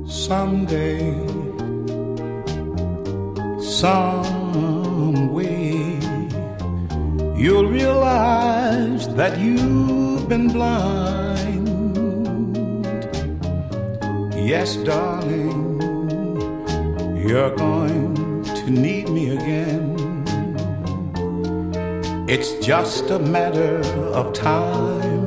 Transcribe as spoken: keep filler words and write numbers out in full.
Someday, some way, you'll realize that you've been blind. Yes, darling, you're going to need me again. It's just a matter of time.